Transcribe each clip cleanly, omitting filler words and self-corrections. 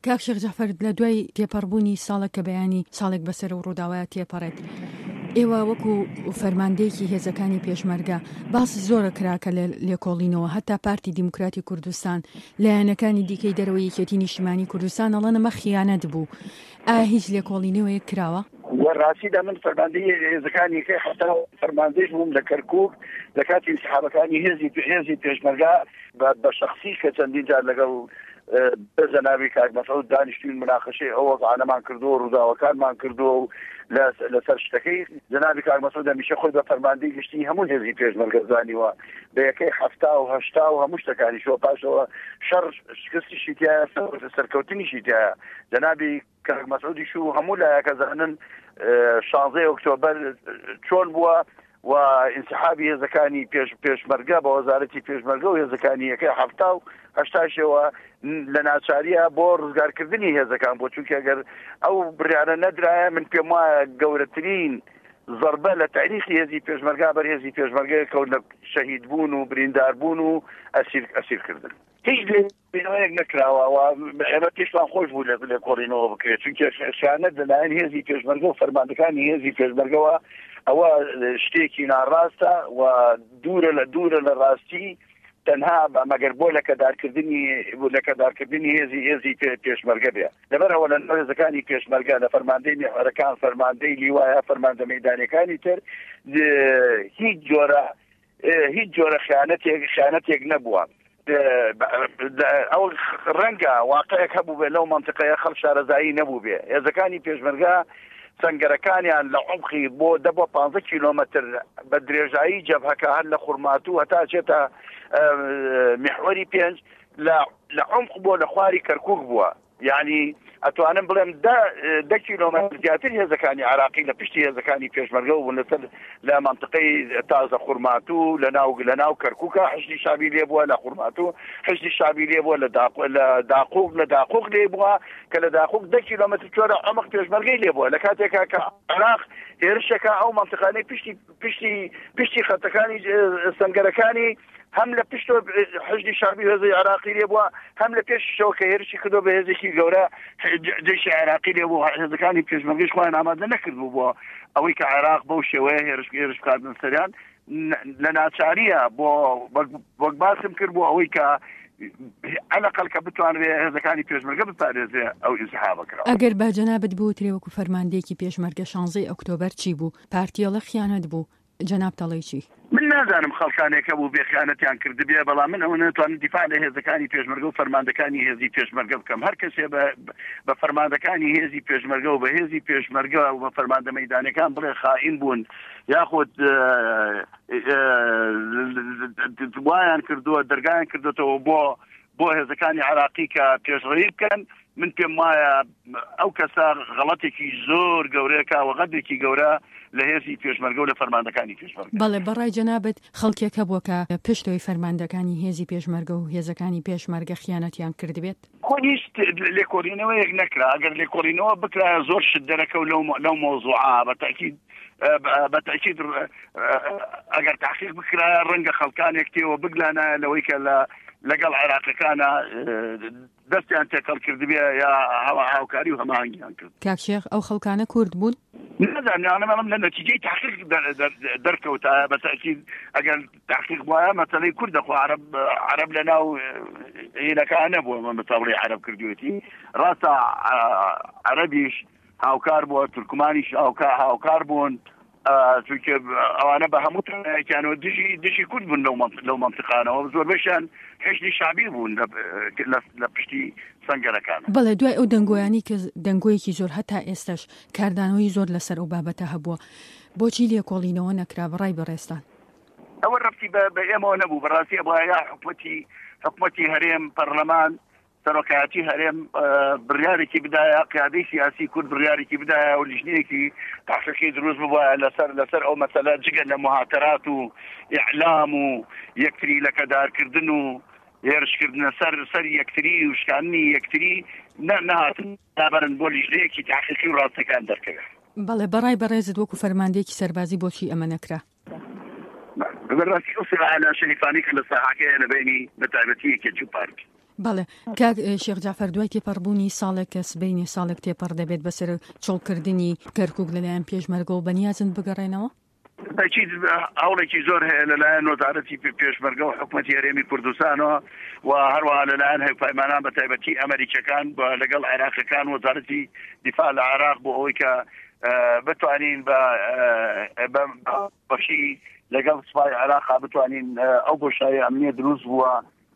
کاک شێخ جەعفەر لە دوای تێپەڕبوونی ساڵێک کە بەیانی ساڵێک بەسەر و ڕووداوایە تێپەڕێت، ئێوە وەکو فەرماندەیەکی هێزەکانی پێشمەرگە باس زۆرە کراکە لە لێکۆڵینەوە، هەتا پارتی دیموکراتی کوردستان لایەنەکانی دیکەی دەرەوەی یەکێتی نیشتیمانی کوردستان ئەڵەن ئەمە خیانەت بوو. ئایا هیچ لێکۆڵینەوەیەک کراوە؟ وەڕاستیدا من فەرماندەی هێزەکانی کە حتا فەرماندەیش بووم لە کەرکووک لە کاتی انتخابەکانی هێزی پێشمەرگە بە شەخسی کە چەندین جار لەگەڵ جەنابی کاک مەسعود دانیشتوین مناقەشەی ئەو وەزعانەمان کردووە ڕووداوەکانمان کردووە و لەسەر شتەکەی جەنابی کاک مەسعود هەمیشە خۆی بە فەرماندەی گشتی هەموو هێزی پێشمەرگە زانیوە بە یەکەی هەفتا و هەشتا و هەموو شتەکانیشەوە پاشەوە شەڕ شکستیشی تایە سەرکەوتنیشی تایە. جەنابی کاک مەسعودیش و هەموو لایەکە زانن 16 ئۆکتۆبەر چۆن بووە و انسحابی هێزەکانی پێشمەرگە بە وەزارەتی پێشمەرگە و هێزەکانی یەکەی هەفتا و هەشتاشەوە لە ناچاریە بۆ ڕزگارکردنی هێزەکان بۆ چونکە ئەگەر ئەو بڕیارە نەدرایە من پێم وایە گەورەترین زەربە لە تاریخی هێزی پێشمەرگە بەر هێزی پێشمەرگەیە کەوت لە شەهید بوون و برینداربوون و ئەسیرکردن. هیچ لێنەوەیەک نەکراوە و ئێمە پێشمان خۆش بوو لە کۆڕینەوە بکرێت چونکە خیانەت لەلایەن هێزی پێشمەرگە و فەرماندەکانی هێزی پێشمەرگەوە ئەوە شتێکی ناڕاستە و دوورە لە ڕاستی تەنها مەگەر بۆ لەکەدارکردنی هێزی پێشمەرگە بێ. لەبەرەوە لە هێزەکانی پێشمەرگە لە فەرماندەی میحوەرەکان فەرماندەی لیوایە فەرماندە مەیدانیەکانی تر هیچ جۆرە خیانەتێک نەبووە. ئەو ڕەنگە واقعەک هەبوو بێ لەو منطقەیە خەڵک شارەزایی نەبوو بێ. هێزەکانی پێشمەرگە سنگەرەکانیان لە عمقی بۆ 15 کیلۆمەتر بە درێژایی جەبهەکە هەر لە خورماتوو هەتا چێتە محوەری 5 لە عمق بۆ لە خواری کەرکووک بووە. یعنی ئەتوانم بڵێم 10 کیلۆمەتر زیاتر هێزەکانی عراقی لە پشتی هێزەکانی پێشمەرگە و لەسەر لە منطقەی تازە خورماتوو لە ناو کەرکووکە حشتی شابی لێ بووە، لە خورماتوو حشتی شابی لێ بووە، لە داقوق لێ بووە کە لە داقوق 10 کیلۆمەتر چۆرە عمق پێشمەرگەی لێ بووە. لە کاتێکا کە عراق هێرشەکە ئەو منطقانەی پشتی خەتەکانی سنگەرەکانی هەم لە پشت حشتی شابی هێزی عراقی لێ بووە، هەم لە پێشەوە کە هێرشی کردو بە هێزێکی گەورە جێشی عراقی لێ بوو. هێزەکانی پێشمەرگەش خۆیان ئامادە نەکردبوو بۆ ئەوەی کە عراق بەو شێوەیە هێرش بکاتن سەریان لە ناچاریە بۆ وەک باسم کرد بۆ ئەوەی کە عەلەقەل کە بتوانرێ هێزەکانی پێشمەرگە بپارێزێ ئەو ئینسحابەکرا. ئەگەر با جەنابەت بوترێ وەکو فەرماندەیەکی پێشمەرگە 16 ئۆکتۆبەر چی بوو؟ پارتیەڵە خیانەت بوو، جەناب دەڵێ چی؟ من نازانم خەڵکانێکە بوو بێخیانەتیان کردبێ، بەڵام من ئەوە ناتوانم دیفاع لە هێزەکانی پێشمەرگە و فەرماندەکانی هێزی پێشمەرگە بکەم. هەر کەسێ بە فەرماندەکانی هێزی پێشمەرگە و بە هێزی پێشمەرگە و بە فەرماندە مەیدانەکان بڵێ خائین بوون یاخود وایان کردووە دەرگایان کردوێتەوە بۆ هێزەکانی عراقی کە پێشڕەوی بکەن، من پێم وایە ئەو کەسە غەڵەتێکی زۆر گەورەیەکە و غەدێکی گەورە لە هێزی پێشمەرگە و لە فەرماندەکانی پێشمەرگە. بەڵێ بەڕای جەنابەت خەڵکێک هەبووە کە پشتەوەی فەرماندەکانی هێزی پێشمەرگە و هێزەکانی پێشمەرگە خیانەتیان کردبێت؟ خۆنیش لێکۆڵینەوەیەک نەکرا. ئەگەر لێکۆڵینەوە بکرا زۆر شت دەرەکە و لەو مۆزوعە بەتاکید ئەگەر تحقیق بکرا ڕەنگە خەڵکانێک تێوە بگلانایە لەوەی کە لەگەڵ عێراقیەکانە دەستیان تێکەڵ کردبێ یا هاوکاری و هەماهەنگیان کرد. کاک شێخ ئەو خەڵکانە کورد بوون؟ نازانم لە نەتیجەی تحقیق دەرکەوتە. بەتاکید ئەگەر تحقیق وایە مەسەلەی کوردەخوا عەرەب لەناو هێنەکان نەبووە، مەتەڵی عەرەب کردوێتی ڕاستە عەرەبیش هاوکار بووە، تورکمانیش هاوکار بوون، چونکە ئەوانە بە هەموو تەنایەکیانەوە دژی کورد بوون لەو مەنتیقانەوە، زۆر بەشیان حشتی شابی بوون لە پشتی سنگەرەکان. بەڵێ دوای ئەو دەنگۆیانی کە دەنگۆیەکی زۆر هەتا ئێستش کاردانەوەی زۆر لەسەر ئەو بابەتە هەبووە، بۆچی لێکۆڵینەوە نەکرا بەڕای بەڕێستان؟ ئەوە ڕەفتی بە ئێمەوە نەبوو، بەڕاستی بڵایە حکومەتی هەرێم پەرلەمان سەرۆکایەتی هەرێم بڕیارێکی بدایە، قیادەی سیاسی کورد بڕیارێکی بدایە و لیژنەیەکی تحقیقی دروست ببووە لەسەر ئەو مەسەلە جگە لە مهاتەرات و ئیعلام و یەکتری لەکەدارکردن و هێرشکردنە سەر یەکتری و شکاندنی یەکتری نەهاتن دابەرن بۆ لیژنەیەکی تحقیقی و ڕاستەکان دەرکەوێت. بەڵێ بەڕای بەڕێزت وەکو فەرماندەیەکی سەربازی بۆچی ئەمە نەکرا؟ بەڕاستی ئەو سلاحانە شەریفانی کە لە ساحەکەیە لەبینی بەتایبەتی یەکێتی و پارتی بەڵێ کاک شێخ جعفەر دوای تێپەڕبوونی ساڵێک کە سبەینی ساڵێک تێپەڕ دەبێت بەسەر چۆڵکردنی کەرکووک لەلایەن پێشمەرگە و بەنیازن بگەڕێنەوە هەوڵێکی زۆر هەیە لەلایەن وەزارەتی پێشمەرگە و حکوومەتی هەرێمی کوردستانەوە و هەروەها لەلایەن هەیفایمانان بە تایبەتی ئەمریکەکان لەگەڵ عێراقیەکان وەزارەتی دیفاع لە عێراق بۆ ئەوەی کە بتوانین بە بەشی لەگەڵ سوپای عێراقا بتوانین ئەو بۆشایی ئەمنیە دروست بووە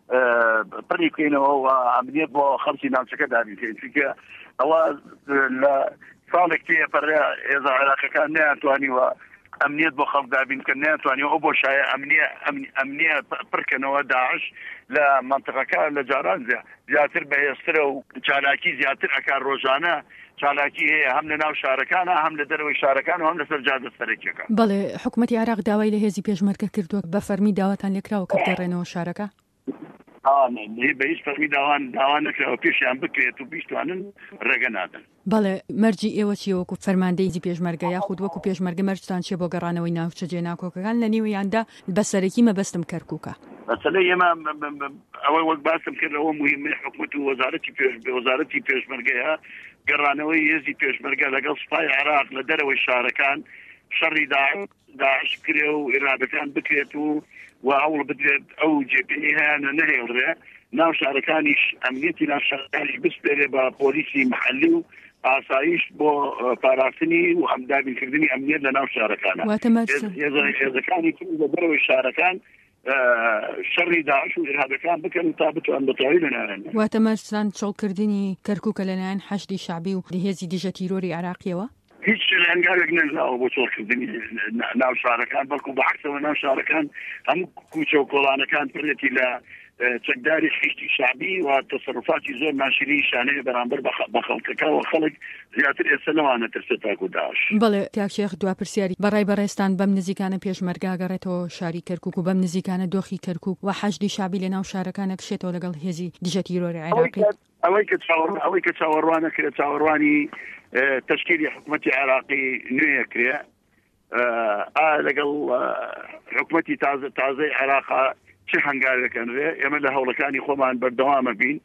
پڕی بکەینەوە و ئەمنیەت بۆ خەڵکی ناوچەکە دابینکەین چونکە ئەوە لە ساڵێک تێپەڕێ هێزە عێراقیەکان نەیانتوانیوە ئەمنیەت بۆ خەڵک دابینکە نەیانتوانیوە ئەو بۆشایە ئەمنیە پڕکەنەوە داعش لە منطقەکە لە جاران زیاتر بەهێزترە و چالاکی زیاتر ئەکار ڕۆژانە چالاکی هەیە هەم لە ناو شارەکانە هەم لە دەرەوەی شارەکان و هەم لەسەر جادە سەرەکیەکە. بەڵێ حکوومەتی عێراق داوای لە هێزی پێشمەرگە کردووە بە فەرمی داواتان لێکراوە کە بگەڕێنەوە شارەکە؟ بە هیچ فەرمی داوان نەکراوە پێشیان بکرێت و بیستوانن ڕێگە نادەن. بەڵێ مەرجی ئێوە چی وەکو فەرماندەی هێزی پێشمەرگە یاخود وەکو پێشمەرگە مەرجتان چێ بۆ گەڕانەوەی ناوچە جێناکۆکەکان لە نێویاندا بەسەرەکی مەبەستم کەرکووکە؟ مەسەلەی ئێمە ئەوەی وەک باسم کردەوە مهمە حکوومەت و وەزارەتی پێشمەرگەیە گەڕانەوەی هێزی پێشمەرگە لەگەڵ سوپای عێراق لە دەرەوەی شارەکان شەڕی داعش بکرێ و ئێرادەکان بکرێت و هەوڵ بدرێت ئەو جێپێنی هەیەە نەهێڵرێ ناو شارەکانیش ئەمنیەتی ناو شارەکانیش بسپێرێ بە پۆلیسی محەلی و ئاسایش بۆ پاراستنی و هەمدابینکردنی ئەمنیەت لە ناو شارەکانە هێزەکانی لە دەرەوەی شارەکان شەڕی داعش و ئێرهابەکان بکەن و تا بتوان بەتەواوی لەناوێن. واتە مەرجتان چۆڵکردنی کەرکووکە لەلایەن حەشدی شعبی و هێزی دژە تیرۆری عێراقیەوە؟ هیچ هەنگاوێک نەنراوە بۆ چۆڵکردنی ناو شارەکان بەڵکو بەعکسەوە ناو شارەکان هەموو کوچە و کۆڵانەکان پرێتی لە چەکداری خشتی شعبی و تەسەڕوفاتی زۆر ناشری شانەیە بەرامبەر بە خەڵکەکە و خەڵک زیاتر ئێستا لەوانە ترسە تاک و داعش. بەڵێ کاک شێخ دواپرسیاری بەڕای بەڕێستان بەم نزیکانە پێشمەرگە گەڕێتەوە شاری کەرکووک و بەم نزیکانە دۆخی کەرکووک و حەشدی شعبی لە ناو شارەکانە کشێتەوە لەگەڵ هێزی دژە تیرۆری عێراقی؟ ئەوەی کە چاوەڕوانە کرێت چاوەڕوانی تشکیلی حکوومەتی عێراقی نوێیە کرێ لەگەڵ حکوومەتی تازەی عێراقا چه هەنگاوێکەنرێ ئێمە لە هەوڵەکانی خۆمان بەردەوامە بین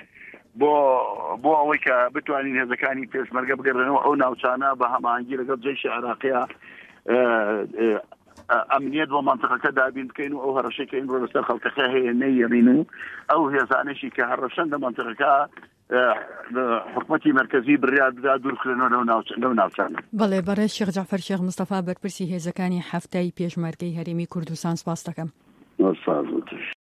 بۆ ئەوەی کە بتوانین هێزەکانی پێشمەرگە بگەڕێنەوە ئەو ناوچانە بە هەماهەنگی لەگەڵ جێشی عێراقیە ئەمنیەت بۆ منطقەکە دابین بکەین و ئەو هەڕەشەی کە ئیمڕۆ لەسەر خەڵکەکە هەیە نەیەڕین و ئەو هێزانشی کە هەڕەشەن لە منطقەکە حکوومەتی مرکزی بڕیار بدا دوورکردنەوە لەو ناوچانە. بەڵێ بەڕێز شێخ جعفەر شێخ مستەفا بەرپرسی هێزەکانی هەفتەی پێشمەرگەی هەرێمی کوردستان سپاس دەکەم.